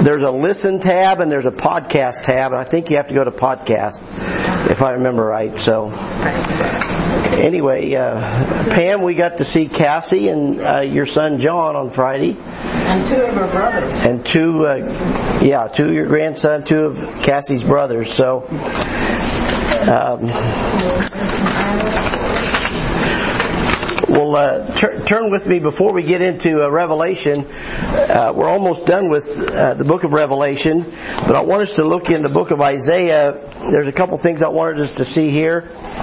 there's a listen tab and there's a podcast tab, and I think you have to go to podcast, if I remember right. So anyway, Pam, we got to see Cassie and your son John on Friday. And two of her brothers. And two of your grandson, two of Cassie's brothers. So, turn with me before we get into Revelation. We're almost done with the book of Revelation, but I want us to look in the book of Isaiah. There's a couple things I wanted us to see here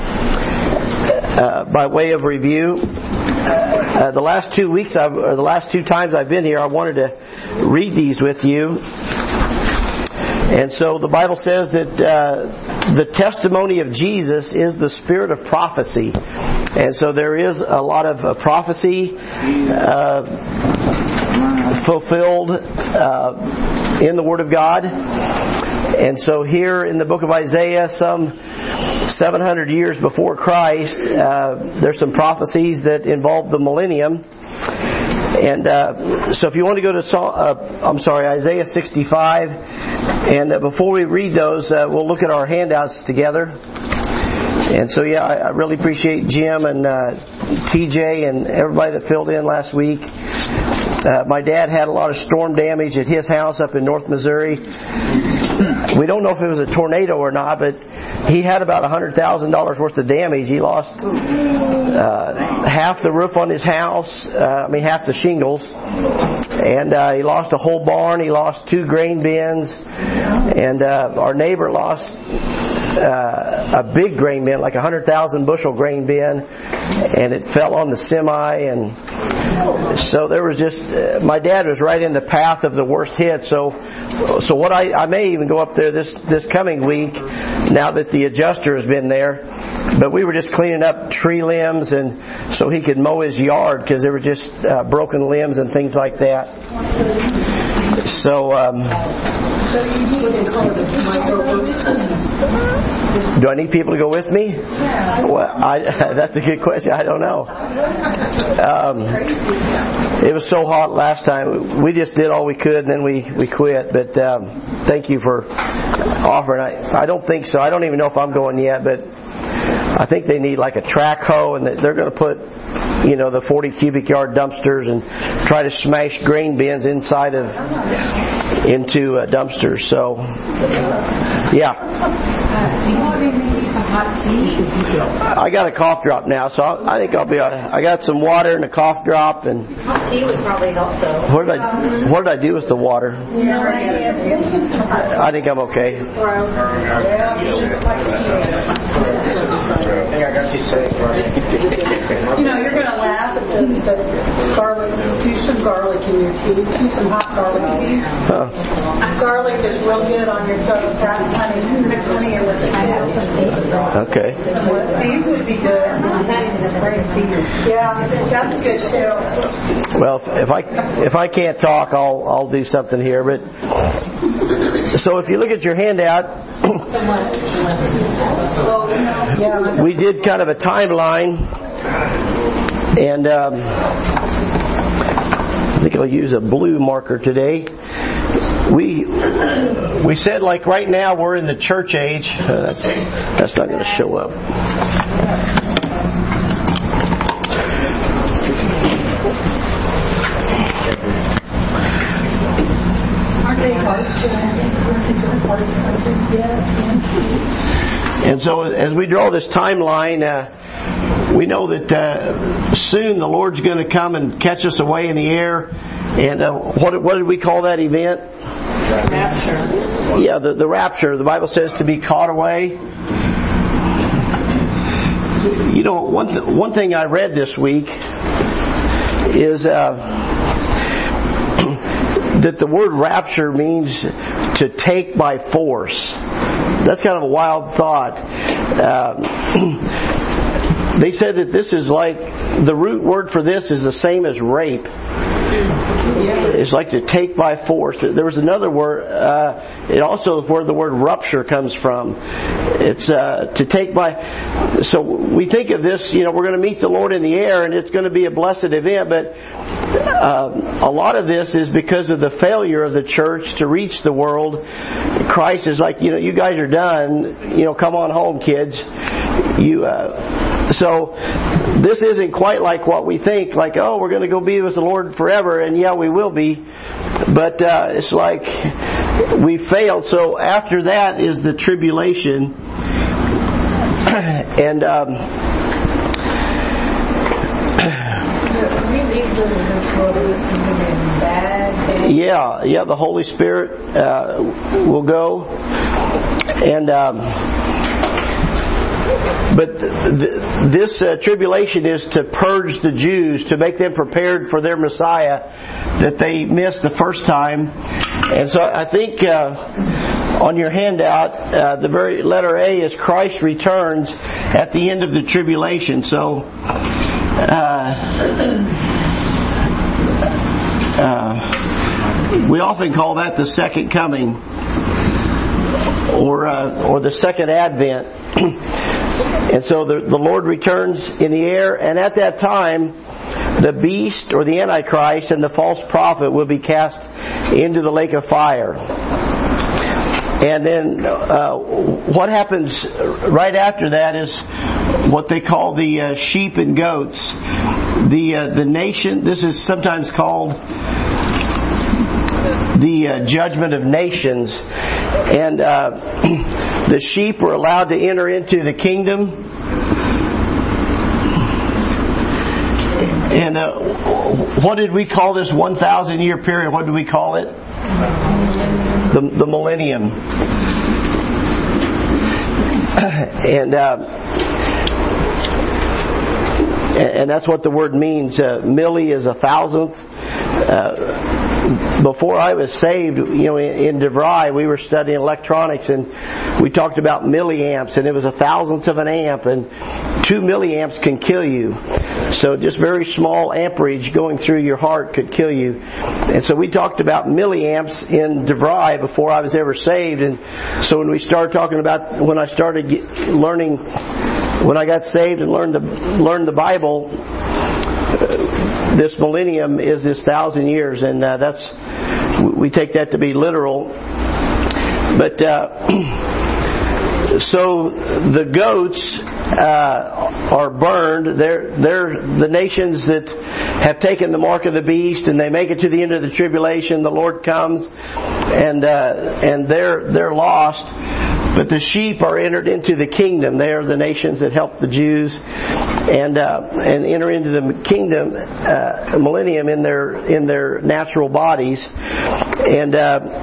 by way of review. The last 2 weeks, or the last 2 times I've been here, I wanted to read these with you. And so the Bible says that the testimony of Jesus is the spirit of prophecy. And so there is a lot of prophecy fulfilled in the Word of God. And so here in the book of Isaiah, some 700 years before Christ, there's some prophecies that involve the millennium. And so if you want to go to Isaiah 65, and before we read those, we'll look at our handouts together. And so I really appreciate Jim and TJ and everybody that filled in last week. My dad had a lot of storm damage at his house up in North Missouri. We don't know if it was a tornado or not, but he had about $100,000 worth of damage. He lost half the roof on his house, half the shingles, and he lost a whole barn. He lost 2 grain bins, and our neighbor lost a big grain bin, like 100,000 bushel grain bin, and it fell on the semi. And so there was just my dad was right in the path of the worst hit. So what I may even go up there this coming week, now that the adjuster has been there. But we were just cleaning up tree limbs, and so he could mow his yard, because there were just broken limbs and things like that. So do I need people to go with me? Well, that's a good question. I don't know. It was so hot last time. We just did all we could, and then we quit. But thank you for offering. I don't think so. I don't even know if I'm going yet, but I think they need like a track hoe, and they're going to put, the 40 cubic yard dumpsters and try to smash grain bins into dumpsters. So, yeah. Do you want me to make you some hot tea? I got a cough drop now, so I think I'll be all right. I got some water and a cough drop, and hot tea would probably help, though. What did I do with the water? I think I'm okay. I think I got you safe. You're going to laugh at this, but garlic, do some garlic in your tea. Do some hot garlic tea. Garlic is real good on your tongue. Honey, mix honey in with it. Okay. These would be good. Yeah, that's good too. Well, if I can't talk, I'll do something here. But so if you look at your handout, we did kind of a timeline, and I think I'll use a blue marker today. We said, like, right now we're in the church age. That's not going to show up. And so as we draw this timeline, we know that soon the Lord's going to come and catch us away in the air. And what did we call that event? Rapture. Yeah, the rapture. The Bible says to be caught away. One thing I read this week is that the word rapture means to take by force. That's kind of a wild thought. They said that this is like, the root word for this is the same as rape. It's like to take by force. There was another word. It also is where the word rupture comes from. It's to take by. So we think of this. We're going to meet the Lord in the air, and it's going to be a blessed event. But a lot of this is because of the failure of the church to reach the world. Christ is like, you guys are done. Come on home, kids. So this isn't quite like what we think. Like, oh, we're going to go be with the Lord forever, and yeah, we will be. But it's like we failed. So after that is the tribulation, and the Holy Spirit will go, and but this tribulation is to purge the Jews, to make them prepared for their Messiah that they missed the first time. And so I think on your handout, the very letter A is Christ returns at the end of the tribulation. So we often call that the second coming, or the second advent. And so the Lord returns in the air, and at that time the beast or the Antichrist and the false prophet will be cast into the lake of fire. And then what happens right after that is what they call the sheep and goats. The nation, this is sometimes called the judgment of nations, and the sheep were allowed to enter into the kingdom. And what did we call this 1,000-year period? What did we call it? The millennium. And that's what the word means. Milli is 1,000th. Before I was saved, in DeVry, we were studying electronics, and we talked about milliamps, and it was 1,000th of an amp, and 2 milliamps can kill you. So just very small amperage going through your heart could kill you. And so we talked about milliamps in DeVry before I was ever saved. And so when we started talking about, when I started learning, when I got saved and learned the Bible, this millennium is this 1,000 years, and we take that to be literal. But so the goats are burned. They're the nations that have taken the mark of the beast, and they make it to the end of the tribulation. The Lord comes, and they're lost. But the sheep are entered into the kingdom. They are the nations that help the Jews, and enter into the kingdom, millennium, in their natural bodies. And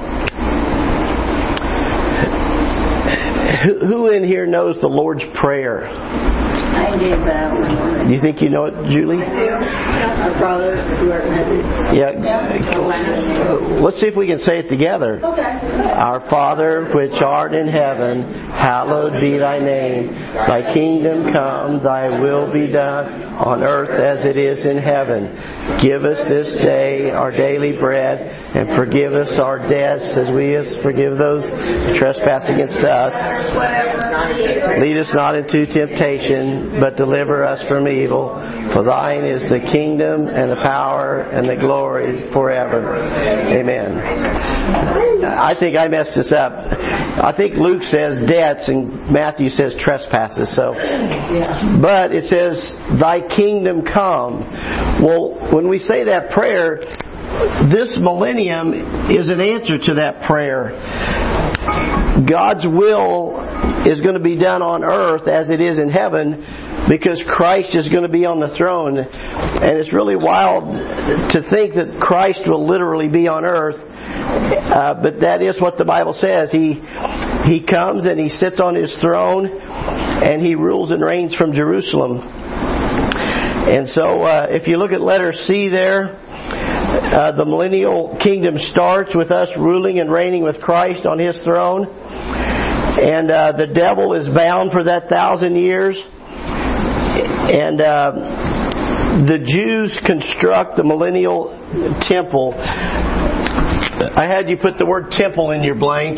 who in here knows the Lord's Prayer? I did that one. Do you think you know it, Julie? I do. Our Father who art in heaven. Yeah. Let's see if we can say it together. Okay. Our Father which art in heaven, hallowed be thy name. Thy kingdom come, thy will be done, on earth as it is in heaven. Give us this day our daily bread, and forgive us our debts as we forgive those who trespass against us. Lead us not into temptation, but deliver us from evil. For thine is the kingdom and the power and the glory forever. Amen. I think I messed this up. I think Luke says debts and Matthew says trespasses. So, but it says, thy kingdom come. Well, when we say that prayer, this millennium is an answer to that prayer. God's will is going to be done on earth as it is in heaven, because Christ is going to be on the throne. And it's really wild to think that Christ will literally be on earth, but that is what the Bible says. He comes and He sits on His throne, and He rules and reigns from Jerusalem. And so if you look at letter C there, the millennial kingdom starts with us ruling and reigning with Christ on His throne. And the devil is bound for that 1,000 years. And the Jews construct the millennial temple. I had you put the word temple in your blank.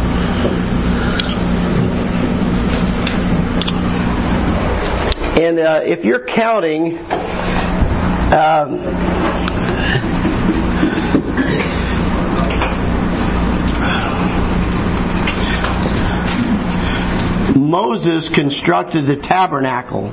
And if you're counting, Moses constructed the tabernacle.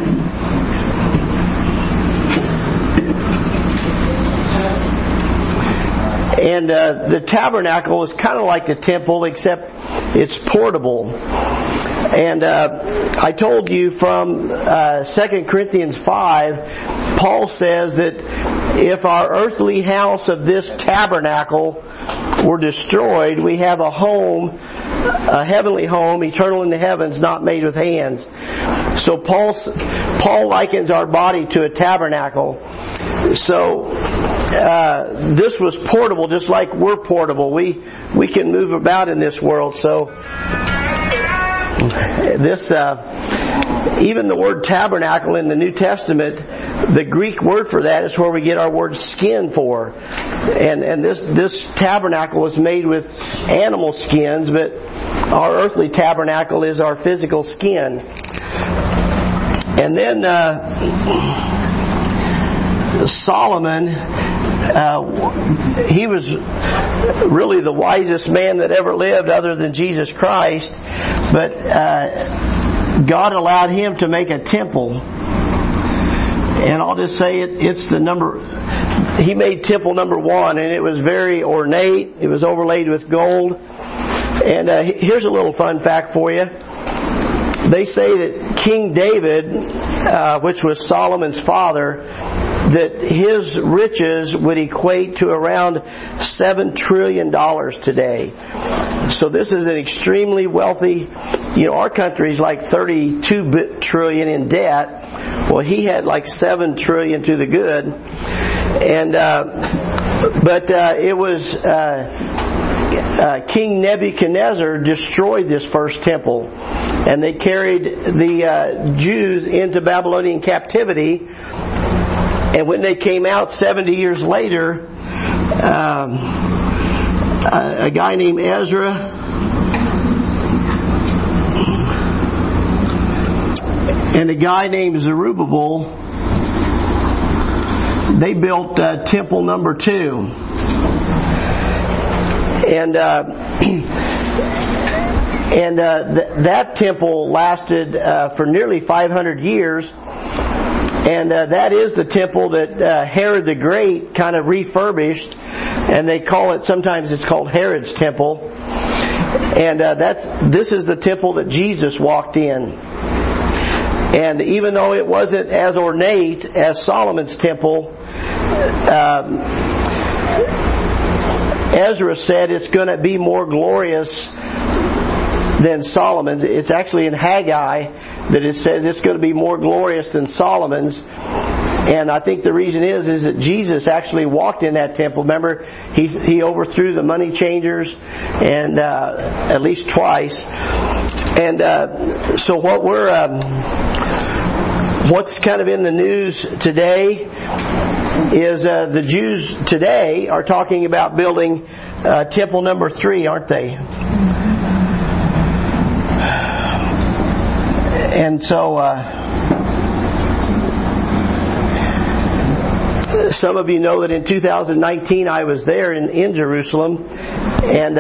And the tabernacle is kind of like the temple, except it's portable. And I told you from 2 Corinthians 5, Paul says that if our earthly house of this tabernacle were destroyed, we have a home, a heavenly home, eternal in the heavens, not made with hands. So Paul likens our body to a tabernacle. So this was portable, just like we're portable. We can move about in this world. So this, even the word tabernacle in the New Testament, the Greek word for that is where we get our word skin for. And this tabernacle was made with animal skins, but our earthly tabernacle is our physical skin. And then Solomon, he was really the wisest man that ever lived other than Jesus Christ, but God allowed him to make a temple. And I'll just say it's the number, he made temple number 1, and it was very ornate. It was overlaid with gold. And here's a little fun fact for you. They say that King David, which was Solomon's father, that his riches would equate to around $7 trillion today. So this is an extremely wealthy, our country's like 32 trillion in debt. Well, he had like 7 trillion to the good. And, but it was, King Nebuchadnezzar destroyed this first temple. And they carried the Jews into Babylonian captivity. And when they came out 70 years later, a guy named Ezra and a guy named Zerubbabel, they built temple number 2. And that temple lasted for nearly 500 years. And that is the temple that Herod the Great kind of refurbished, and they call it, sometimes it's called Herod's temple. And this is the temple that Jesus walked in. And even though it wasn't as ornate as Solomon's temple, Ezra said it's going to be more glorious than Solomon's. It's actually in Haggai that it says it's going to be more glorious than Solomon's. And I think the reason is that Jesus actually walked in that temple. Remember, he overthrew the money changers, and at least twice. And so what's kind of in the news today is the Jews today are talking about building temple number 3, aren't they? And so some of you know that in 2019 I was there in Jerusalem, and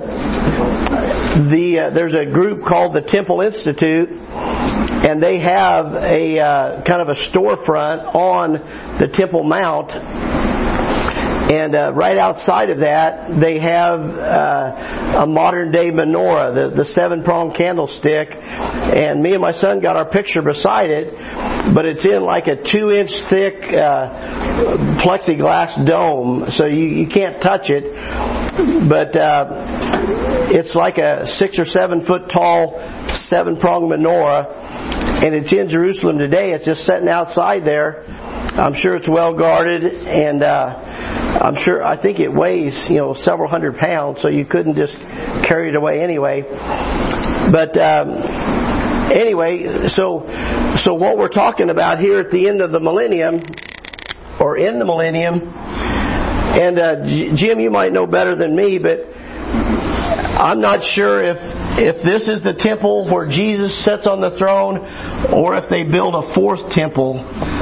there's a group called the Temple Institute, and they have a kind of a storefront on the Temple Mount. And right outside of that, they have a modern-day menorah, the 7-pronged candlestick. And me and my son got our picture beside it, but it's in like a 2-inch thick plexiglass dome, so you can't touch it. But it's like a 6 or 7 foot tall 7-pronged menorah, and it's in Jerusalem today. It's just sitting outside there. I'm sure it's well guarded, and I think it weighs, several hundred pounds, so you couldn't just carry it away anyway. But anyway, so So what we're talking about here at the end of the millennium, or in the millennium, and Jim, you might know better than me, but I'm not sure if this is the temple where Jesus sits on the throne, or if they build a fourth temple.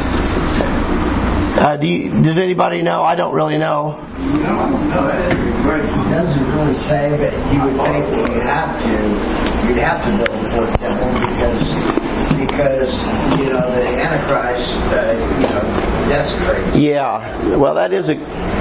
Does anybody know? I don't really know. No, it doesn't really say, but you would think that you'd have to build a fourth temple because the Antichrist desecrates. Yeah, well, that is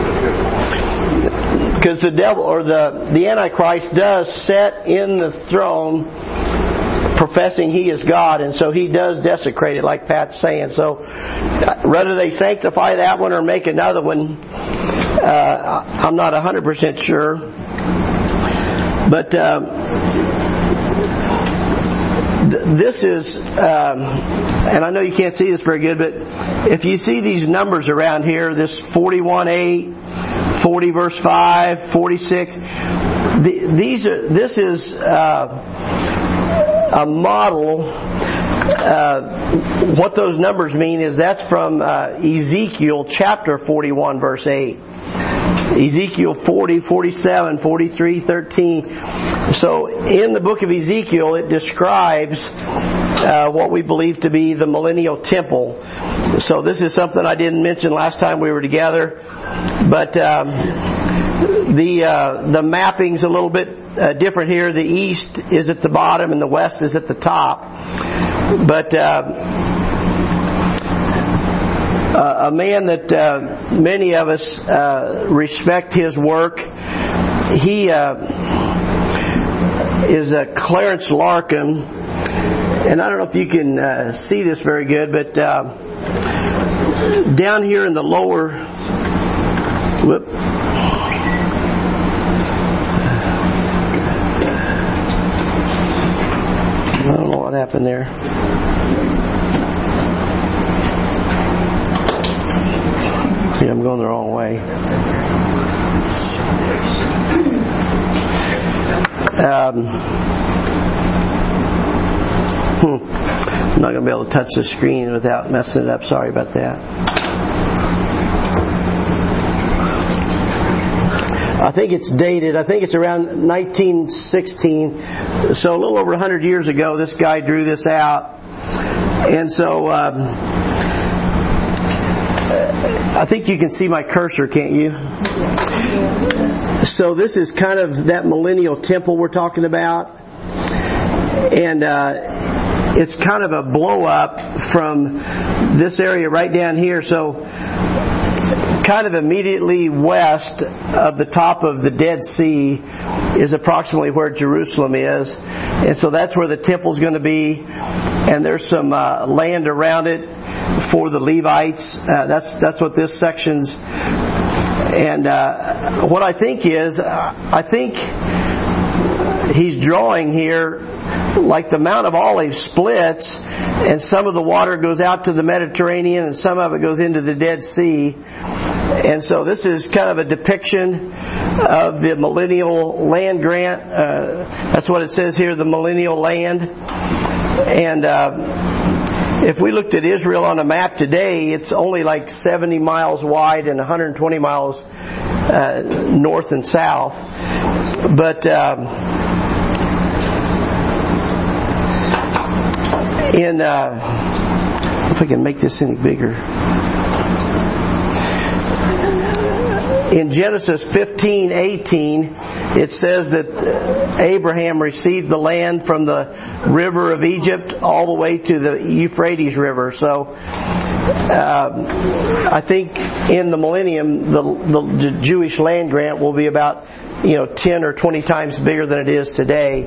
because the devil or the Antichrist does sit in the throne, professing he is God, and so he does desecrate it, like Pat's saying. So whether they sanctify that one or make another one, I'm not 100% sure. But this is, and I know you can't see this very good, but if you see these numbers around here, this 41:8, 40 verse 5, 46, this is a model. What those numbers mean is that's from Ezekiel chapter 41 verse 8. Ezekiel 40, 47, 43, 13. So in the book of Ezekiel it describes what we believe to be the millennial temple. So this is something I didn't mention last time we were together, but the mapping's a little bit different here. The east is at the bottom and the west is at the top. But a man that many of us respect his work, he is Clarence Larkin, and I don't know if you can see this very good, but down here in the lower I don't know what happened there. Yeah, I'm going the wrong way. I'm not going to be able to touch the screen without messing it up. Sorry about that. I think it's dated. I think it's around 1916. So a little over 100 years ago, this guy drew this out. And so I think you can see my cursor, can't you? So this is kind of that millennial temple we're talking about. And it's kind of a blow up from this area right down here. So kind of immediately west of the top of the Dead Sea is approximately where Jerusalem is. And so that's where the temple's going to be. And there's some land around it for the Levites. That's what this section's. And what I think is, I think he's drawing here like the Mount of Olives splits, and some of the water goes out to the Mediterranean and some of it goes into the Dead Sea. And so this is kind of a depiction of the millennial land grant. That's what it says here, the millennial land. And if we looked at Israel on a map today, it's only like 70 miles wide and 120 miles north and south. But if I can make this any bigger. In Genesis 15:18, it says that Abraham received the land from the river of Egypt all the way to the Euphrates River. So I think in the millennium, the Jewish land grant will be about 10 or 20 times bigger than it is today.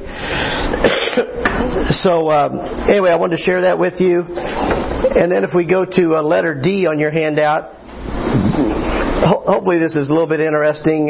So anyway, I wanted to share that with you. And then if we go to letter D on your handout, hopefully this is a little bit interesting.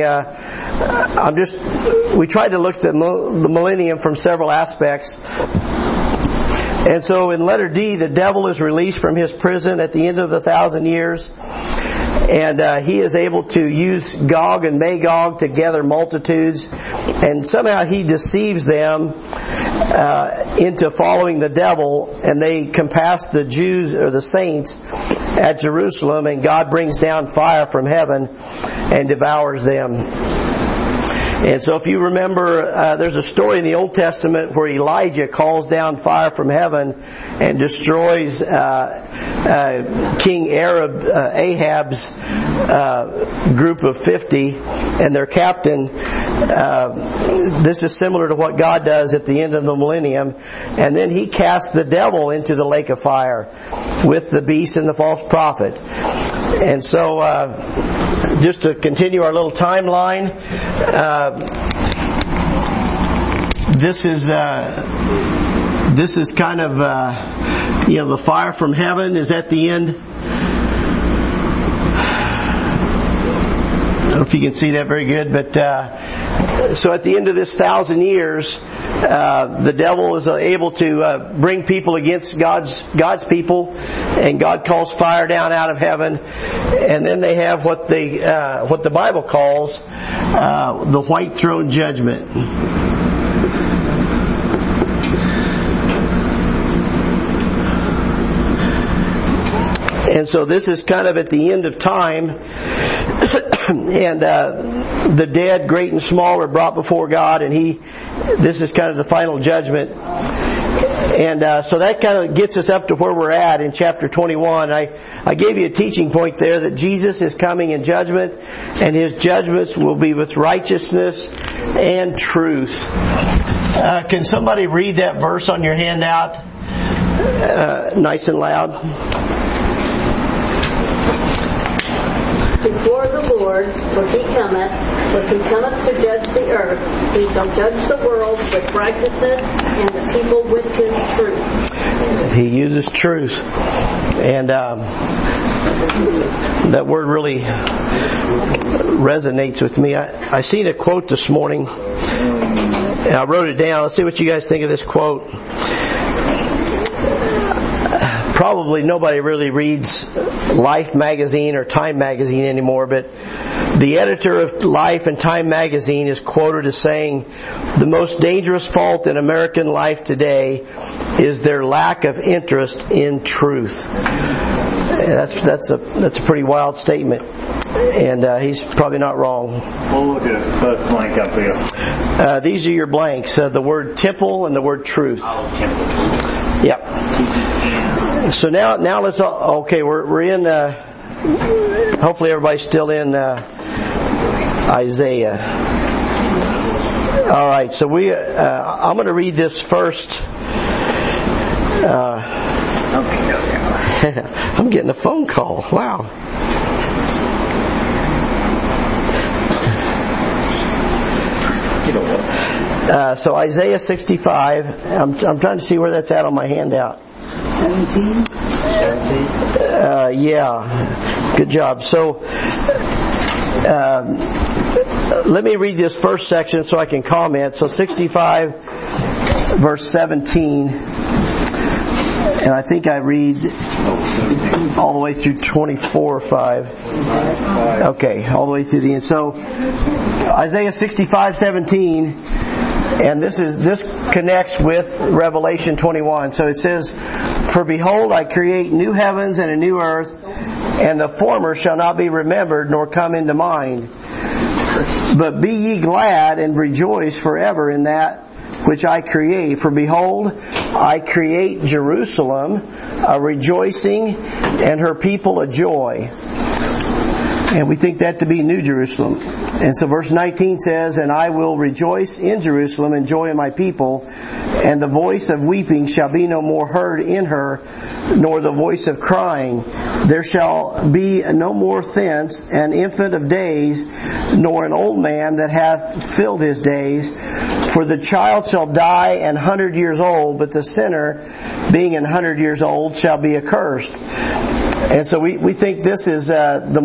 We tried to look at the millennium from several aspects. And so in letter D, the devil is released from his prison at the end of the 1,000 years. And he is able to use Gog and Magog to gather multitudes, and somehow he deceives them into following the devil, and they compass the Jews or the saints at Jerusalem, and God brings down fire from heaven and devours them. And so if you remember, there's a story in the Old Testament where Elijah calls down fire from heaven and destroys King Ahab's group of 50 and their captain. This is similar to what God does at the end of the millennium. And then he casts the devil into the lake of fire with the beast and the false prophet. And so, just to continue our little timeline, this is kind of the fire from heaven is at the end. I don't know if you can see that very good, but so at the end of this 1,000 years, the devil is able to bring people against God's people, and God calls fire down out of heaven, and then they have what the Bible calls the white throne judgment. And so this is kind of at the end of time, and the dead, great and small, are brought before God, and this is kind of the final judgment. And so that kind of gets us up to where we're at in chapter 21. I gave you a teaching point there that Jesus is coming in judgment, and His judgments will be with righteousness and truth. Can somebody read that verse on your handout nice and loud? Before the Lord, when He cometh to judge the earth, He shall judge the world with righteousness and the people with His truth. He uses truth. And that word really resonates with me. I seen a quote this morning, and I wrote it down. Let's see what you guys think of this quote. Probably nobody really reads Life magazine or Time magazine anymore, but the editor of Life and Time magazine is quoted as saying, "The most dangerous fault in American life today is their lack of interest in truth." That's a pretty wild statement, and he's probably not wrong. We'll look at both blank up here. These are your blanks: the word temple and the word truth. Yep. So now let's. Okay, we're in. Hopefully, everybody's still in Isaiah. All right. So I'm going to read this first. I'm getting a phone call. Wow. So Isaiah 65. I'm trying to see where that's at on my handout. 17? Yeah. Good job. So let me read this first section so I can comment. So 65 verse 17. And I think I read all the way through 24 or 5. Okay, all the way through the end. So Isaiah 65:17, and this connects with Revelation 21. So it says, "For behold, I create new heavens and a new earth, and the former shall not be remembered nor come into mind. But be ye glad and rejoice forever in that which I create. For behold, I create Jerusalem a rejoicing, and her people a joy." And we think that to be New Jerusalem. And so verse 19 says, "And I will rejoice in Jerusalem and joy in my people, and the voice of weeping shall be no more heard in her, nor the voice of crying. There shall be no more thence an infant of days, nor an old man that hath filled his days. For the child shall die 100 years old, but the sinner, being 100 years old, shall be accursed." And so we think this is the millennium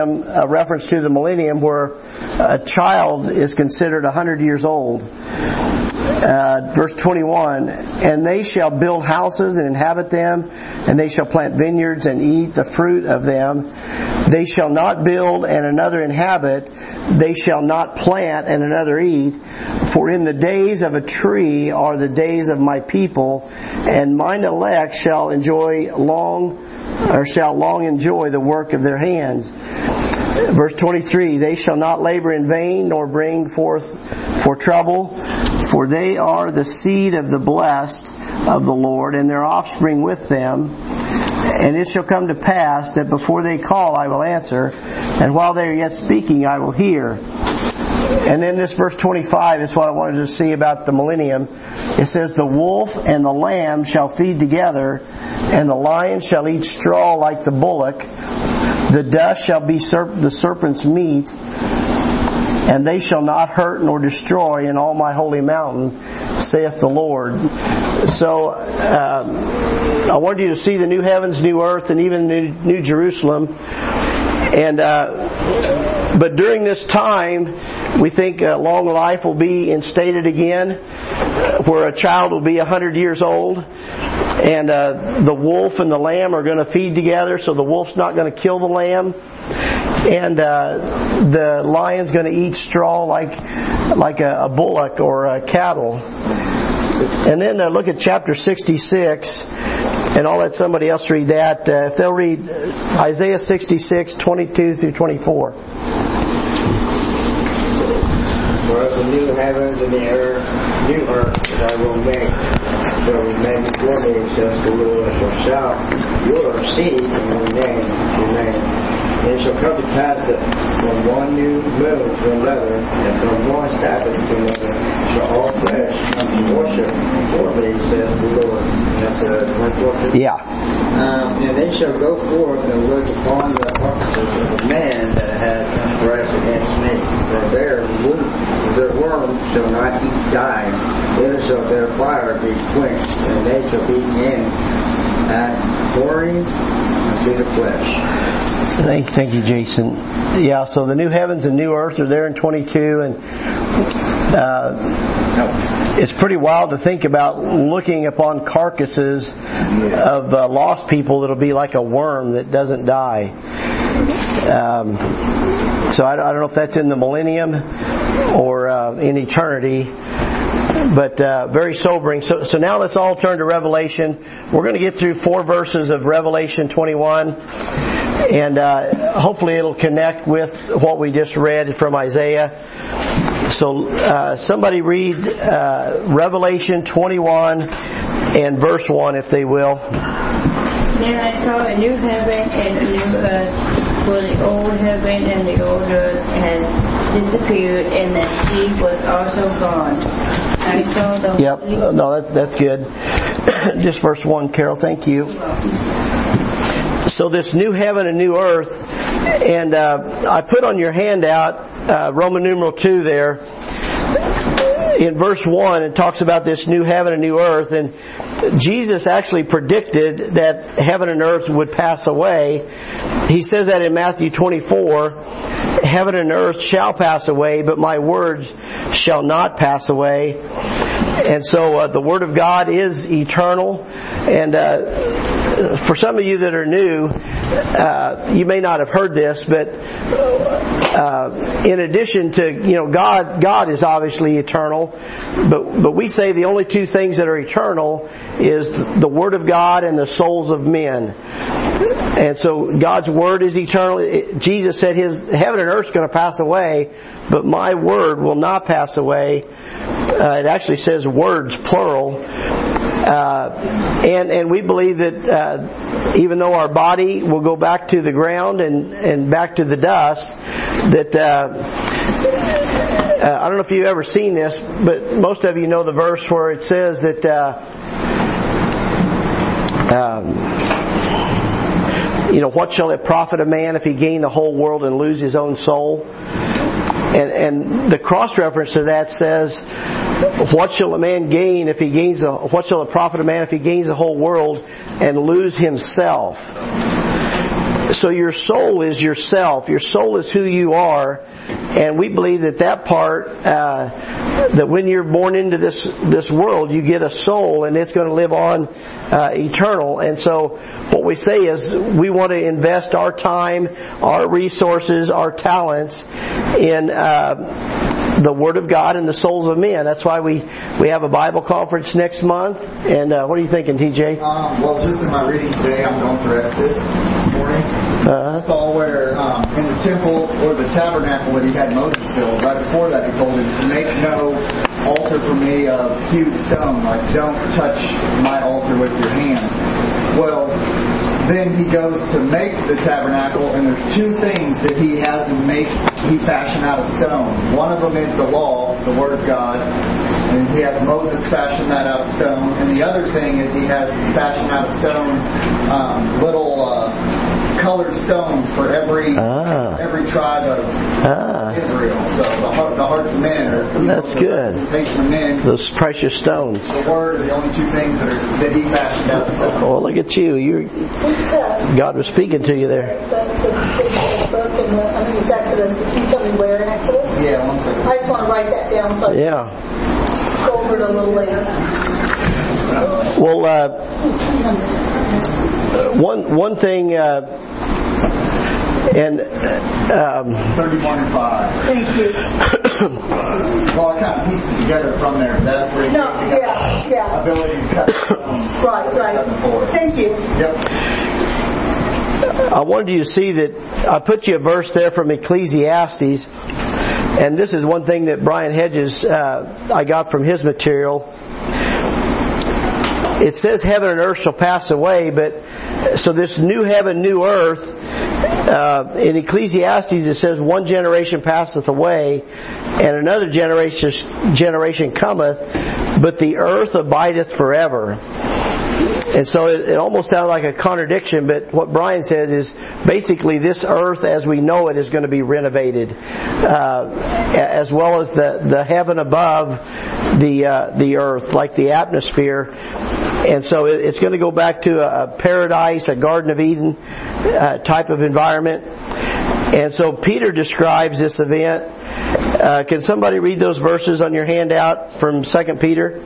millennium, a reference to the millennium where a child is considered 100 years old. Verse 21, and they shall build houses and inhabit them, and they shall plant vineyards and eat the fruit of them. They shall not build and another inhabit. They shall not plant and another eat. For in the days of a tree are the days of my people, and mine elect shall long enjoy the work of their hands. Verse 23, they shall not labor in vain, nor bring forth for trouble, for they are the seed of the blessed of the Lord, and their offspring with them. And it shall come to pass that before they call I will answer, and while they are yet speaking I will hear. And then this verse 25 is what I wanted to see about the millennium. It says, the wolf and the lamb shall feed together, and the lion shall eat straw like the bullock. The dust shall be the serpent's meat, and they shall not hurt nor destroy in all my holy mountain, saith the Lord. So I wanted you to see the new heavens, new earth, and even new Jerusalem. And but during this time, we think long life will be instated again, where a child will be 100 years old, and the wolf and the lamb are going to feed together, so the wolf's not going to kill the lamb, and the lion's going to eat straw like a bullock or a cattle. And then look at chapter 66, and I'll let somebody else read that. If they'll read Isaiah 66, 22 through 24. For the new heavens and the new earth that I will make, shall remain before me, says the Lord, for shall your seed and your name remain. And it shall come to pass that from one new moon to another, and from one Sabbath to another, shall all flesh come to worship before me, says the Lord. That's 24. Yeah. And they shall go forth and look upon the carcasses of the man that had transgressed against me. For their worm shall not eat dying, neither shall their fire be quenched, and they shall be in at pouring unto the flesh. Thank you, Jason. Yeah, so the new heavens and new earth are there in 22, and it's pretty wild to think about looking upon carcasses of lost people that'll be like a worm that doesn't die. So I don't know if that's in the millennium or in eternity, but very sobering. So now let's all turn to Revelation. We're going to get through 4 verses of Revelation 21, and hopefully it'll connect with what we just read from Isaiah. So somebody read Revelation 21 and verse 1, if they will. Then I saw a new heaven and a new earth, for the old heaven and the old earth had disappeared, and the sea was also gone. I saw the... Yep, no, that's good. Just verse 1, Carol, thank you. So this new heaven and new earth, and I put on your handout Roman numeral 2 there. In verse 1, it talks about this new heaven and new earth, and Jesus actually predicted that heaven and earth would pass away. He says that in Matthew 24, heaven and earth shall pass away, but my words shall not pass away. And so the Word of God is eternal. And for some of you that are new, you may not have heard this, but in addition to, God is obviously eternal, but we say the only 2 things that are eternal is the Word of God and the souls of men. And so God's Word is eternal. Jesus said His heaven and earth is going to pass away, but my Word will not pass away. It actually says words, plural. And we believe that even though our body will go back to the ground and back to the dust, that I don't know if you've ever seen this, but most of you know the verse where it says that what shall it profit a man if he gain the whole world and lose his own soul? And the cross-reference to that says, what shall a man gain if he gains what shall it profit a man if he gains the whole world and lose himself? So your soul is yourself. Your soul is who you are. And we believe that part, that when you're born into this world, you get a soul and it's going to live on eternal. And so what we say is we want to invest our time, our resources, our talents in the Word of God and the souls of men. That's why we have a Bible conference next month. And what are you thinking, TJ? Well, just in my reading today, I'm going through Exodus this morning. I saw where in the temple or the tabernacle that he had Moses build, right before that he told him, make no altar for me of hewed stone. Like, don't touch my altar with your hands. Well, then he goes to make the tabernacle, and there's two things that he has to make, he fashioned out of stone. One of them is the law, the Word of God, and he has Moses fashion that out of stone. And the other thing is he has fashioned out of stone little colored stones for every tribe of Israel. So the hearts of men are that's good. Representation of men. Those precious stones. The Word are the only two things that he fashioned out of stone. Oh, look at you! God was speaking to you there. I think it's Exodus. Can you tell me where in Exodus? Yeah, 1 second. I just want to write that down so I can go over it a little later. Well, one thing, and 31:5. Thank you. Well, I kind of pieced it together from there. That's where you yeah. ability to cut stones. Right. Thank you. Yep. I wanted you to see that I put you a verse there from Ecclesiastes, and this is one thing that Brian Hedges I got from his material. It says heaven and earth shall pass away, but so this new heaven, new earth, in Ecclesiastes it says one generation passeth away and another generation cometh, but the earth abideth forever. And so it almost sounds like a contradiction, but what Brian said is basically this earth as we know it is going to be renovated, as well as the heaven above the earth, like the atmosphere. And so it's going to go back to a paradise, a Garden of Eden type of environment. And so Peter describes this event. Can somebody read those verses on your handout from 2 Peter?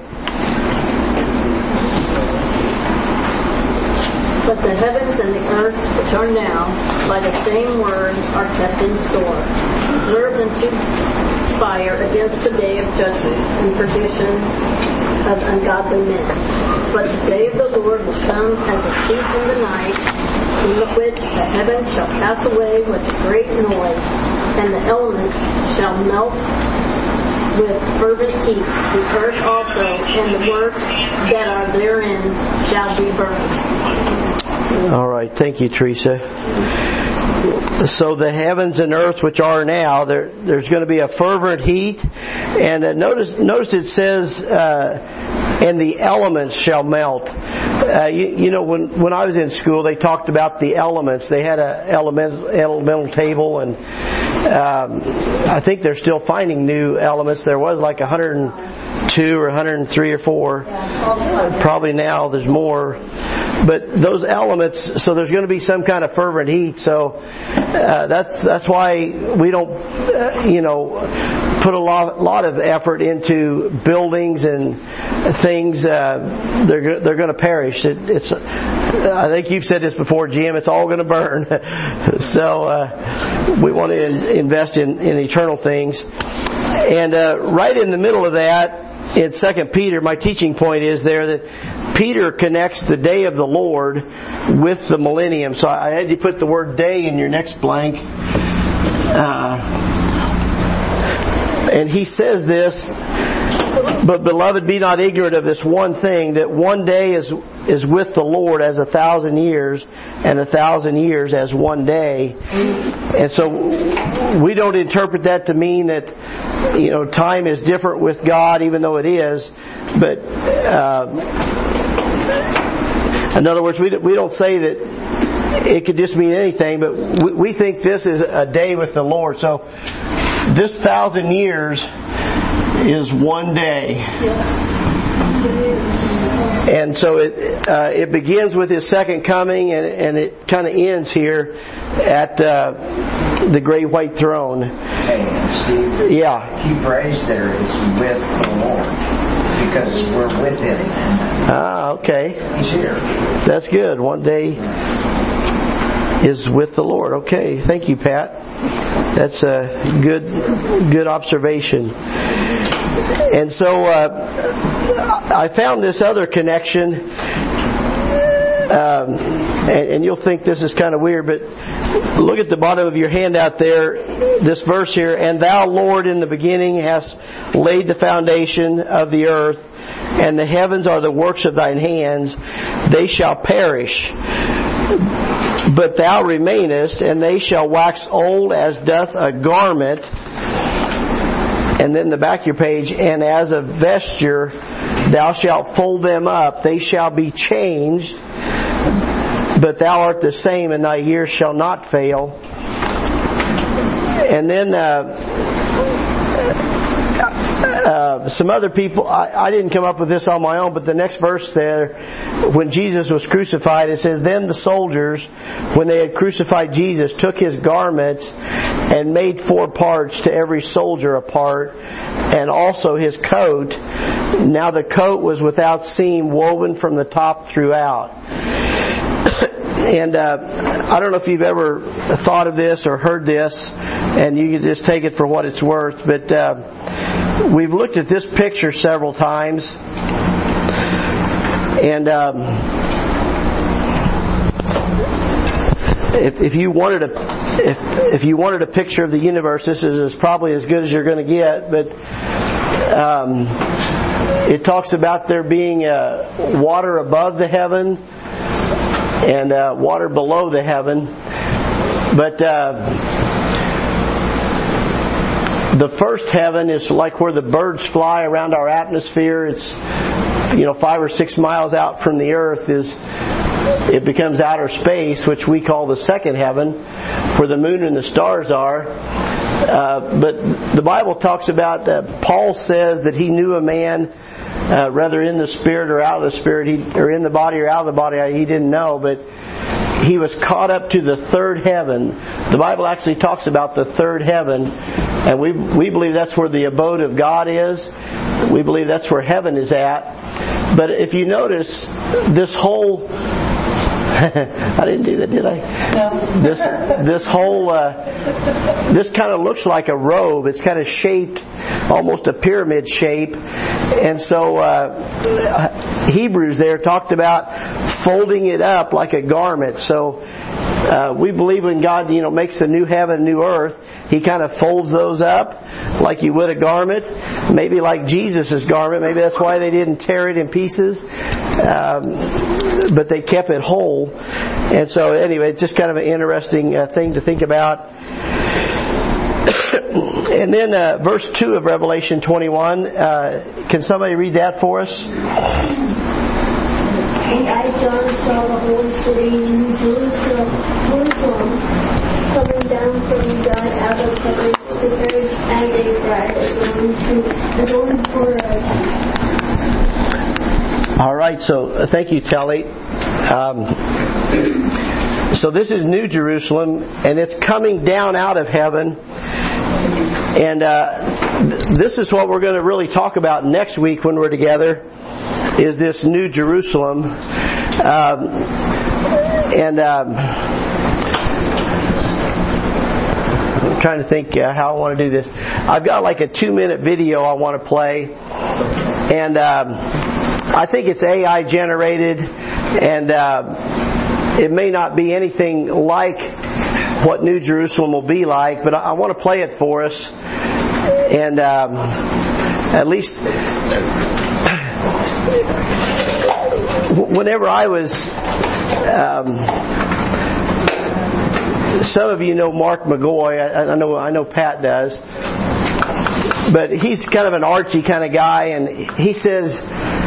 But the heavens and the earth, which are now, by the same word, are kept in store, reserved unto fire against the day of judgment and perdition of ungodly men. But the day of the Lord will come as a thief in the night, in the which the heavens shall pass away with great noise, and the elements shall melt with fervent heat. The earth also and the works that are therein shall be burned. All right, thank you, Teresa. So the heavens and earth which are now, there's going to be a fervent heat, and notice it says, and the elements shall melt. You know, when I was in school, they talked about the elements. They had an elemental table, and I think they're still finding new elements. There was like 102 or 103 or 4. Probably now there's more. But those elements, so there's going to be some kind of fervent heat. So that's why we don't, put a lot of effort into buildings and things. They're going to perish. I think you've said this before, Jim. It's all going to burn. So we want to invest in eternal things. And right in the middle of that, in 2 Peter, my teaching point is there that Peter connects the day of the Lord with the millennium. So I had you put the word day in your next blank. And he says this, but beloved, be not ignorant of this one thing, that one day is with the Lord as 1,000 years, and 1,000 years as one day. And so we don't interpret that to mean that time is different with God, even though it is. But in other words, we don't say that it could just mean anything, but we think this is a day with the Lord. So this 1,000 years is one day. And so it begins with His second coming, and it kind of ends here at the great white throne. Hey, Steve. Yeah. Key phrase there is with the Lord, because we're with Him. Ah, okay. He's here. That's good. One day is with the Lord. Okay, thank you, Pat. That's a good observation. And so I found this other connection, and you'll think this is kind of weird, but look at the bottom of your handout there, this verse here, and thou, Lord, in the beginning hast laid the foundation of the earth, and the heavens are the works of thine hands. They shall perish, but thou remainest, and they shall wax old as doth a garment. And then the back of your page, and as a vesture thou shalt fold them up. They shall be changed, but thou art the same, and thy years shall not fail. And then some other people, I didn't come up with this on my own, but the next verse there, when Jesus was crucified, it says, then the soldiers, when they had crucified Jesus, took His garments and made 4 parts, to every soldier a part, and also His coat. Now the coat was without seam, woven from the top throughout. And I don't know if you've ever thought of this or heard this, and you can just take it for what it's worth, but we've looked at this picture several times, and if you wanted a picture of the universe, this is probably as good as you're going to get. But it talks about there being water above the heaven and water below the heaven. But the first heaven is like where the birds fly around our atmosphere. It's 5 or 6 miles out from the earth. It becomes outer space, which we call the second heaven, where the moon and the stars are. But the Bible talks about, Paul says that he knew a man, whether in the spirit or out of the spirit, or in the body or out of the body, he didn't know, but he was caught up to the third heaven. The Bible actually talks about the third heaven, and we believe that's where the abode of God is. We believe that's where heaven is at. But if you notice, this whole I didn't do that, did I? No. This whole this kind of looks like a robe. It's kind of shaped, almost a pyramid shape, and so Hebrews there talked about folding it up like a garment. So we believe when God makes the new heaven, new earth, He kind of folds those up like you would a garment. Maybe like Jesus' garment. Maybe that's why they didn't tear it in pieces, but they kept it whole. And so anyway, it's just kind of an interesting thing to think about. And then verse 2 of Revelation 21. Can somebody read that for us? And I, John, saw the holy city, New Jerusalem, coming down from God out of heaven, prepared as a bride adorned for her. All right, so thank you, Telly. So this is New Jerusalem, and it's coming down out of heaven. And this is what we're going to really talk about next week when we're together, is this New Jerusalem. I'm trying to think how I want to do this. I've got like a 2-minute video I want to play. And I think it's AI generated, and it may not be anything like what New Jerusalem will be like, but I want to play it for us. And at least whenever I was, some of you know Mark McGoy. I know Pat does, but he's kind of an artsy kind of guy, and he says,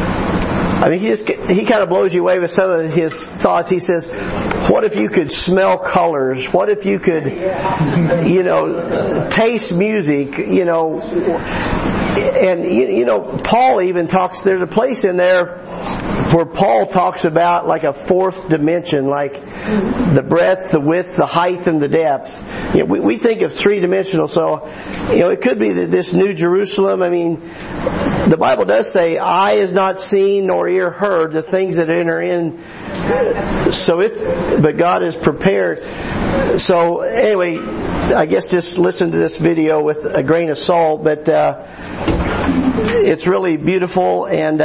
he kind of blows you away with some of his thoughts. He says, what if you could smell colors? What if you could, taste music? And you know, Paul even talks, there's a place in there where Paul talks about like a fourth dimension, like the breadth, the width, the height, and the depth. You know, we think of three-dimensional, so you know, it could be that this New Jerusalem, I mean, the Bible does say, eye is not seen nor ear heard the things that enter in. But God is prepared. So anyway, I guess just listen to this video with a grain of salt, but it's really beautiful, and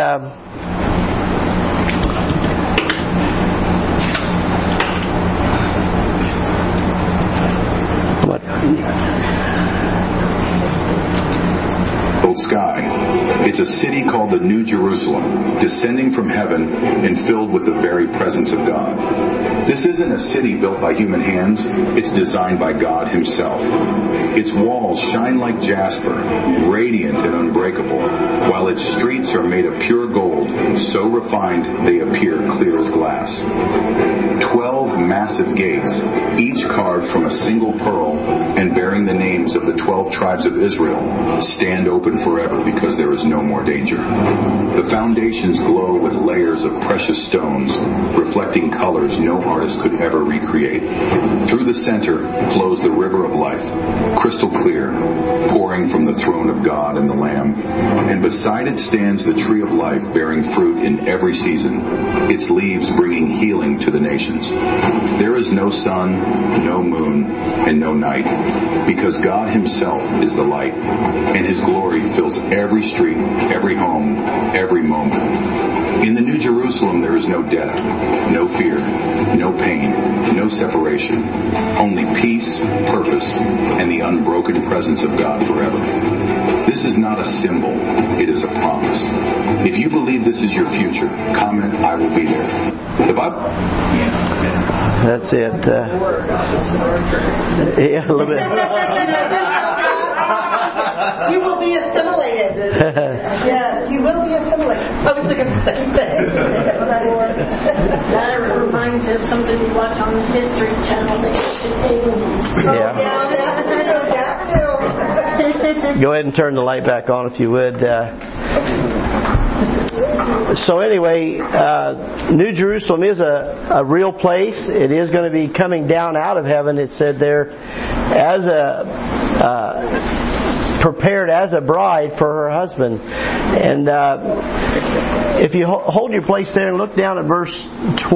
sky. It's a city called the New Jerusalem, descending from heaven and filled with the very presence of God. This isn't a city built by human hands. It's designed by God Himself. Its walls shine like jasper, radiant and unbreakable, while its streets are made of pure gold, so refined they appear clear as glass. 12 massive gates, each carved from a single pearl and bearing the names of the 12 tribes of Israel, stand open forever because there is no more danger. The foundations glow with layers of precious stones, reflecting colors no artist could ever recreate. Through the center flows the river of life, crystal clear, pouring from the throne of God and the Lamb. And beside it stands the tree of life, bearing fruit in every season, its leaves bringing healing to the nations. There is no sun, no moon, and no night, because God Himself is the light, and His glory fills every street, every home, every moment. In the New Jerusalem there is no death, no fear, no pain, no separation, only peace, purpose, and the unbroken presence of God forever. This is not a symbol, it is a promise. If you believe this is your future, comment, I will be there. The Bible? That's it. Yeah, a little bit. You will be assimilated. Yes, you will be assimilated. I was thinking the same thing. That reminds me of something we watch on the History Channel, the aliens. Yeah. Oh, yeah, that too. Go ahead and turn the light back on if you would. So anyway, New Jerusalem is a real place. It is going to be coming down out of heaven. It said there as prepared as a bride for her husband. And if you hold your place there and look down at verse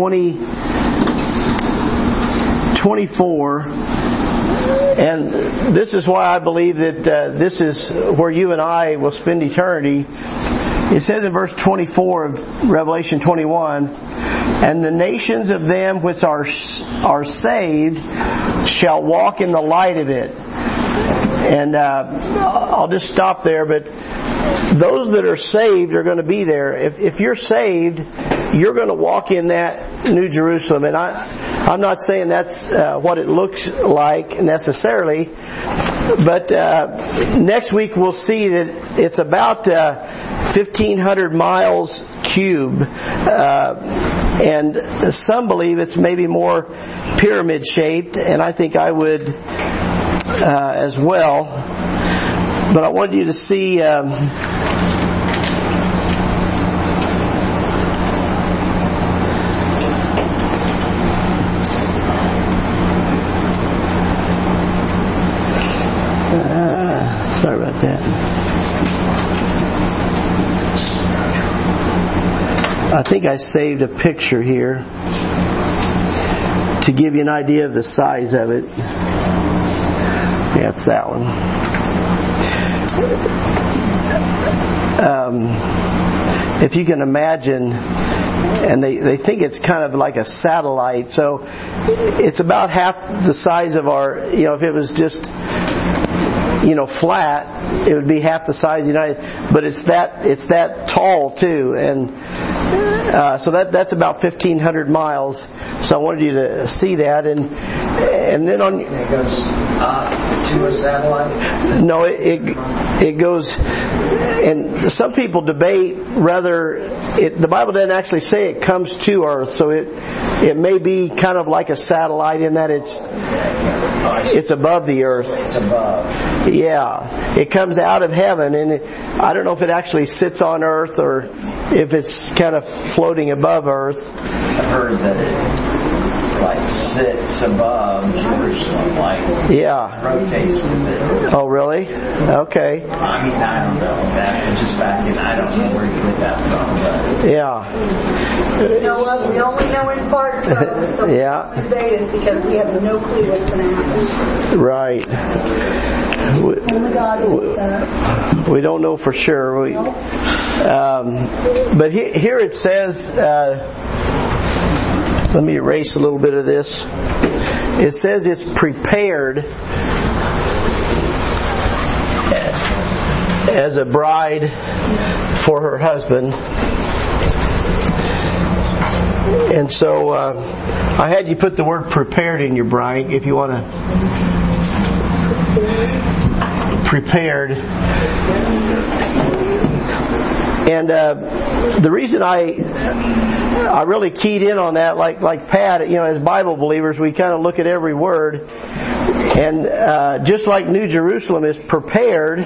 24, and this is why I believe that this is where you and I will spend eternity. It says in verse 24 of Revelation 21, and the nations of them which are saved shall walk in the light of it. And I'll just stop there, but those that are saved are going to be there. If you're saved, you're going to walk in that New Jerusalem. And I'm not saying that's what it looks like necessarily, but next week we'll see that it's about 1,500 miles cube, and some believe it's maybe more pyramid shaped, and I think I would as well. But I wanted you to see sorry about that. I think I saved a picture here to give you an idea of the size of it. Yeah, it's that one. If you can imagine, and they think it's kind of like a satellite, so it's about half the size of our, if it was just, flat, it would be half the size of the United, but it's that tall too, and so that's about 1,500 miles. So I wanted you to see that, and then on. It goes up to a satellite? No, it goes, and some people debate whether the Bible doesn't actually say it comes to Earth, so it may be kind of like a satellite in that it's above the Earth. It's above. Yeah, it comes out of heaven, and I don't know if it actually sits on Earth or if it's kind of floating above Earth. I've heard that it sits above Jerusalem, rotates with it. Oh, really? Okay. I mean, I don't know that. Just back in, I don't know where you get that from. But. Yeah. You know what? We only know in part, though, so we debate it because we have no clue what's going to happen. Right. Only God knows that. We don't know for sure. But here it says. Let me erase a little bit of this. It says it's prepared as a bride for her husband. And so I had you put the word prepared in your Brian, if you want to. Prepared. And the reason I really keyed in on that, like Pat, as Bible believers, we kind of look at every word, and just like New Jerusalem is prepared,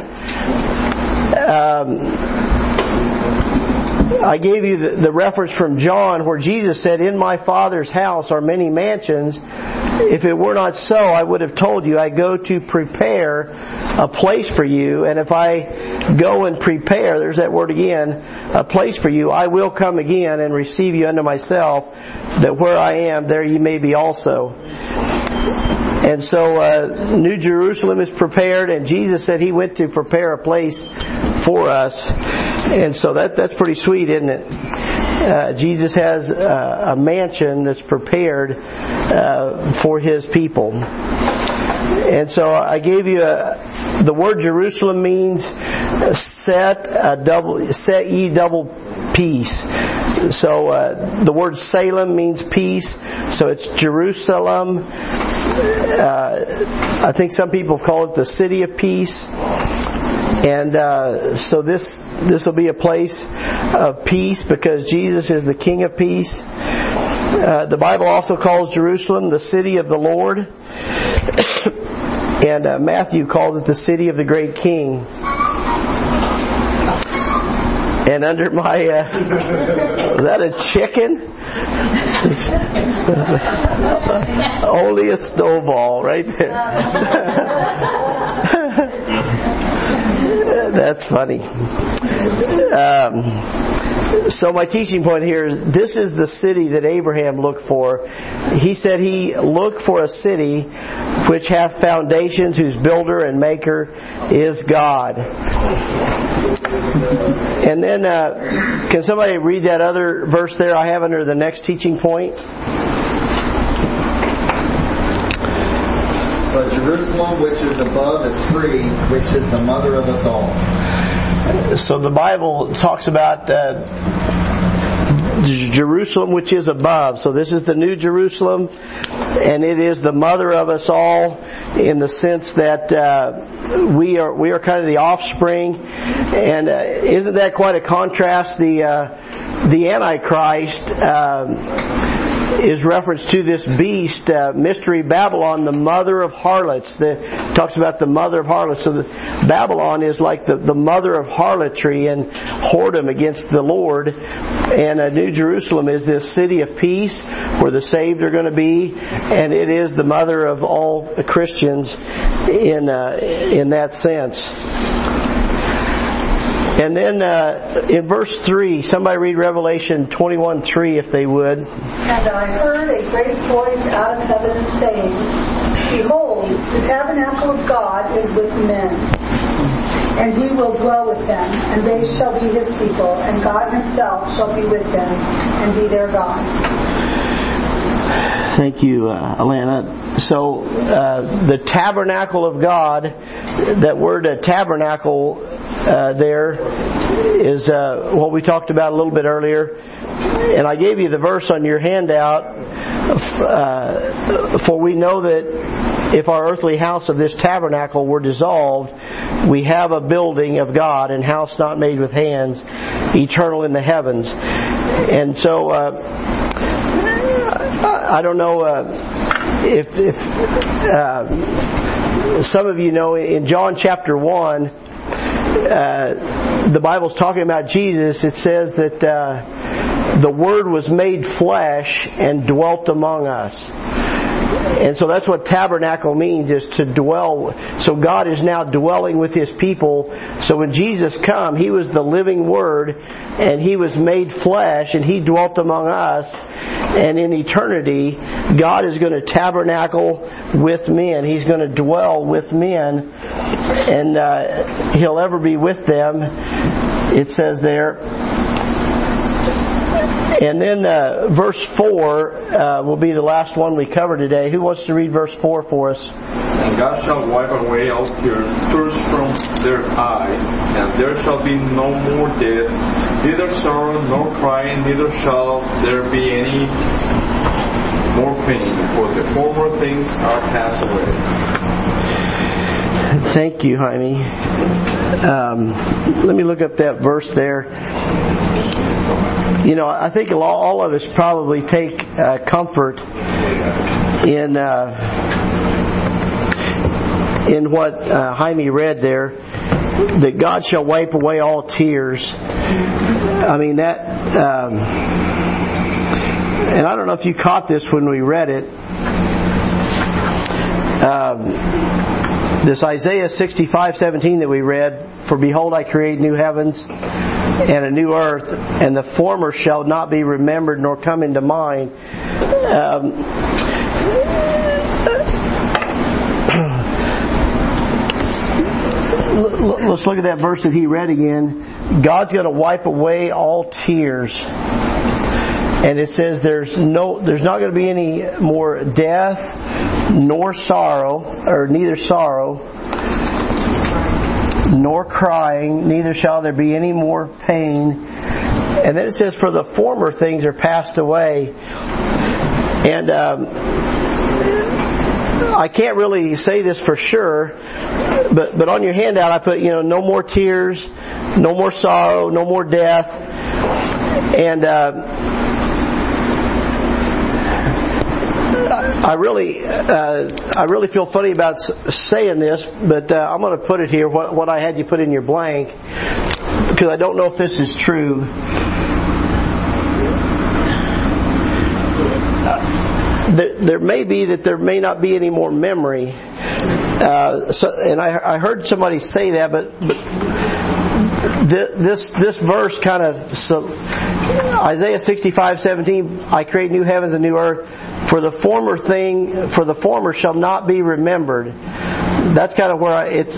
I gave you the reference from John where Jesus said, "In my Father's house are many mansions. If it were not so, I would have told you, I go to prepare a place for you. And if I go and prepare," there's that word again, "a place for you, I will come again and receive you unto myself, that where I am, there ye may be also." And so New Jerusalem is prepared, and Jesus said He went to prepare a place for us. And so that's pretty sweet, isn't it? Jesus has a mansion that's prepared for His people. And so I gave you the word Jerusalem means set ye double peace. So the word Salem means peace. So it's Jerusalem. I think some people call it the city of peace. And so this will be a place of peace because Jesus is the King of peace. The Bible also calls Jerusalem the city of the Lord. And Matthew called it the city of the great King. And under my, was that a chicken? Only a snowball right there. That's funny. So my teaching point here, this is the city that Abraham looked for. He said he looked for a city which hath foundations, whose builder and maker is God. And then, can somebody read that other verse there I have under the next teaching point? But Jerusalem, which is above, is free, which is the mother of us all. So the Bible talks about Jerusalem, which is above. So this is the New Jerusalem, and it is the mother of us all, in the sense that we are kind of the offspring. And isn't that quite a contrast? The Antichrist is reference to this beast, Mystery Babylon, the mother of harlots. Talks about the mother of harlots. So Babylon is like the mother of harlotry and whoredom against the Lord. And New Jerusalem is this city of peace where the saved are going to be, and it is the mother of all Christians in that sense. And then in verse 3, somebody read Revelation 21:3 if they would. And I heard a great voice out of heaven saying, Behold, the tabernacle of God is with men, and He will dwell with them, and they shall be His people, and God Himself shall be with them, and be their God. Thank you, Alana. So the tabernacle of God, that word tabernacle there is what we talked about a little bit earlier. And I gave you the verse on your handout. For we know that if our earthly house of this tabernacle were dissolved, we have a building of God, and house not made with hands, eternal in the heavens. And so I don't know if some of you know, in John chapter 1, the Bible's talking about Jesus. It says that the Word was made flesh and dwelt among us. And so that's what tabernacle means, is to dwell. So God is now dwelling with His people. So when Jesus come, He was the living Word, and He was made flesh, and He dwelt among us. And in eternity, God is going to tabernacle with men. He's going to dwell with men, and He'll ever be with them, it says there. And then verse 4 will be the last one we cover today. Who wants to read verse 4 for us? And God shall wipe away all tears first from their eyes, and there shall be no more death, neither sorrow nor crying, neither shall there be any more pain, for the former things are passed away. Thank you, Jaime. Let me look up that verse there. You know, I think all of us probably take comfort in what Jaime read there, that God shall wipe away all tears. I mean, that, and I don't know if you caught this when we read it. This Isaiah 65:17 that we read, for behold, I create new heavens and a new earth, and the former shall not be remembered nor come into mind. Let's look at that verse that he read again. God's going to wipe away all tears. And it says there's not going to be any more death, nor sorrow, or neither sorrow, nor crying, neither shall there be any more pain. And then it says, for the former things are passed away. And I can't really say this for sure, but on your handout I put, no more tears, no more sorrow, no more death. And I really feel funny about saying this, but I'm going to put it here, what I had you put in your blank, because I don't know if this is true. There may be that there may not be any more memory. And I heard somebody say that, but this verse kind of, Isaiah 65:17, I create new heavens and new earth, for the former shall not be remembered. That's kind of where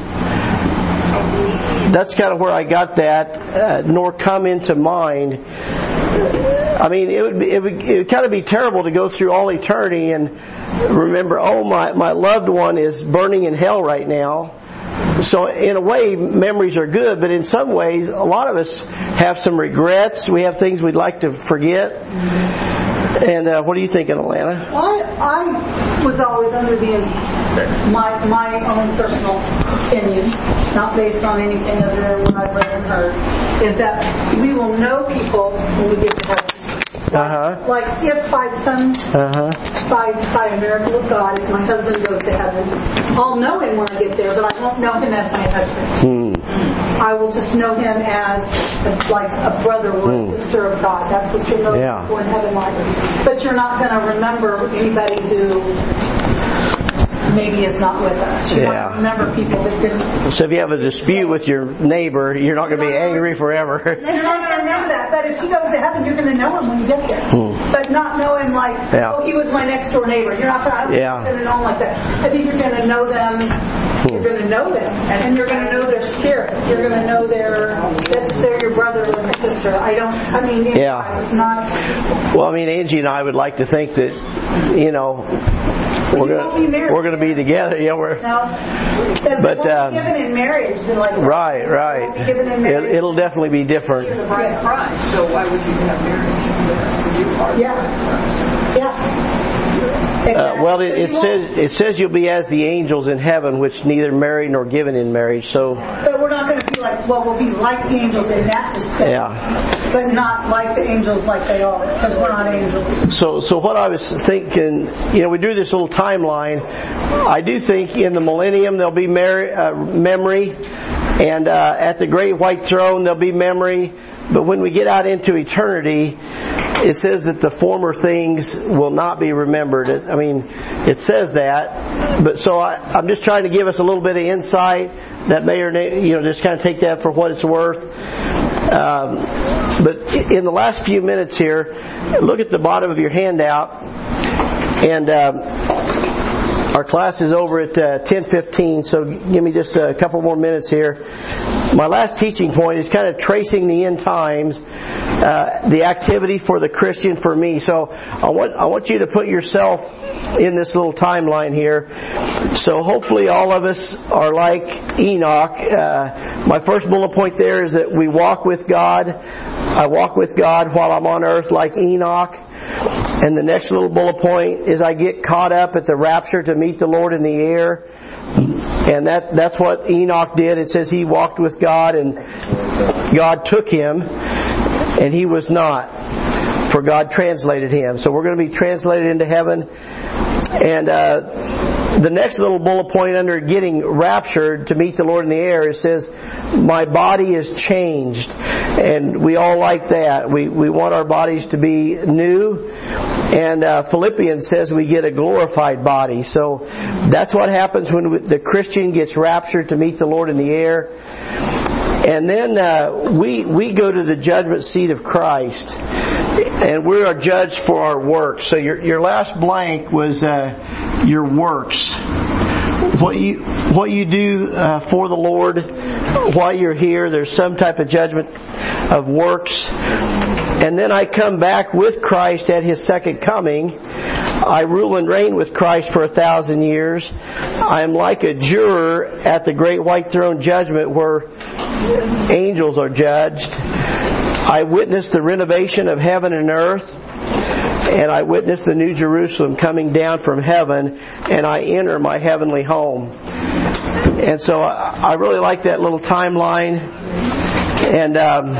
I got that, nor come into mind. I mean, it would kind of be terrible to go through all eternity and remember, my loved one is burning in hell right now. So in a way, memories are good, but in some ways, a lot of us have some regrets. We have things we'd like to forget. And what are you thinking, Alana? I was always under my own personal opinion, not based on anything other than what I've read and heard, is that we will know people when we get to heaven. Like if by by a miracle of God, if my husband goes to heaven, I'll know him when I get there, but I won't know him as my husband. I will just know him as like a brother or a sister of God. That's what you'll know before in heaven like. But you're not going to remember anybody who maybe is not with us. You're not going to remember people that didn't. So if you have a dispute with your neighbor, you're not going to be angry forever. You're not going to remember that. But if he goes to heaven, you're going to know him when you get there. But not know him like, he was my next door neighbor. You're not going to know him like that. I think you're going to know them. You're going to know them, and you're going to know their spirit. You're going to know that they're your brother or your sister. It's not. Well, Angie and I would like to think that, We're going to be together. Yeah, we're. No, but given in marriage, like right. It'll definitely be different. You're the bride of Christ, so why would you have marriage? Yeah. Exactly. Well, it says you'll be as the angels in heaven, which neither marry nor given in marriage. So, but we're not going to be like. Well, we'll be like the angels in that respect. Yeah. But not like the angels, like they are, because we're not angels. So what I was thinking, we do this little timeline. I do think in the millennium there'll be memory, and at the great white throne there'll be memory. But when we get out into eternity, it says that the former things will not be remembered. It says that. But so I'm just trying to give us a little bit of insight that may or just kind of take that for what it's worth. But in the last few minutes here, look at the bottom of your handout, and our class is over at 10:15, so give me just a couple more minutes here. My last teaching point is kind of tracing the end times, the activity for the Christian for me. So I want you to put yourself in this little timeline here. So hopefully all of us are like Enoch. My first bullet point there is that we walk with God. I walk with God while I'm on earth like Enoch. And the next little bullet point is I get caught up at the rapture to meet the Lord in the air. And that's what Enoch did. It says he walked with God and God took him and he was not, for God translated him. So we're going to be translated into heaven. And the next little bullet point under getting raptured to meet the Lord in the air, it says, my body is changed. And we all like that. We want our bodies to be new. And Philippians says we get a glorified body. So that's what happens when the Christian gets raptured to meet the Lord in the air. And then we go to the judgment seat of Christ. And we are judged for our works. So your last blank was your works. What you do for the Lord while you're here, there's some type of judgment of works. And then I come back with Christ at His second coming. I rule and reign with Christ for 1,000 years. I am like a juror at the great white throne judgment where angels are judged. I witness the renovation of heaven and earth. And I witness the New Jerusalem coming down from heaven, and I enter my heavenly home. And so I really like that little timeline. And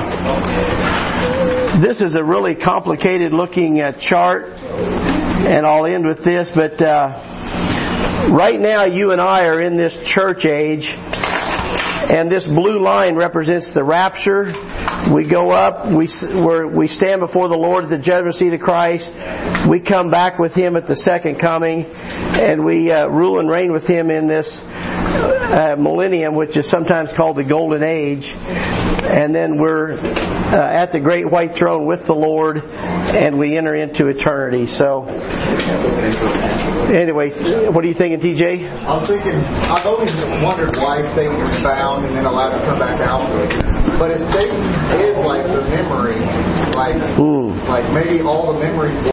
this is a really complicated looking chart, and I'll end with this. But right now you and I are in this church age, and this blue line represents the rapture. We go up, we stand before the Lord at the judgment seat of Christ. We come back with Him at the second coming, and we rule and reign with Him in this millennium, which is sometimes called the Golden Age. And then we're at the great white throne with the Lord, and we enter into eternity. So, anyway, what are you thinking, TJ? I was thinking, I've always wondered why Satan is bound and then allowed to come back out. But if Satan is like the memory, like maybe all the memories